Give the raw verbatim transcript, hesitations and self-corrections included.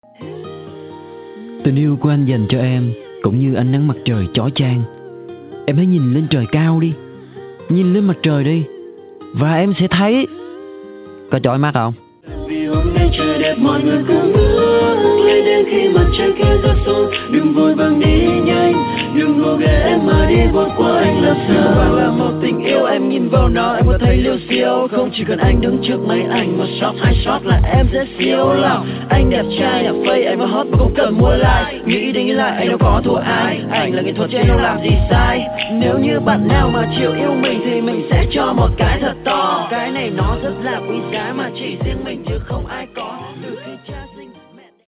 Tình yêu của anh dành cho em cũng như ánh nắng mặt trời chói chang. Em hãy nhìn lên trời cao đi, nhìn lên mặt trời đi, và em sẽ thấy. Có chói mắt không? Vì hôm nay trời đẹp mọi người cứ ngước lên đến khi mặt trời kia rớt xuống. Đừng vội vàng đi nhanh, đừng ngô ghé em mà đi vượt qua anh là sao. Và là một tình yêu em nhìn vào nó em có thấy liêu xiêu không? Chỉ cần anh đứng trước máy ảnh một shot hai shot là em sẽ siêu lòng. Anh đẹp trai đẹp phây anh mà hot mà không cần mua like. Nghĩ đi nghĩ lại anh đâu có thua ai, anh là nghệ thuật chứ anh đâu làm gì sai. Nếu như bạn nào mà chịu yêu mình thì mình sẽ cho một cái thật to. Cái này nó rất là quý giá mà chỉ riêng mình chứ không ai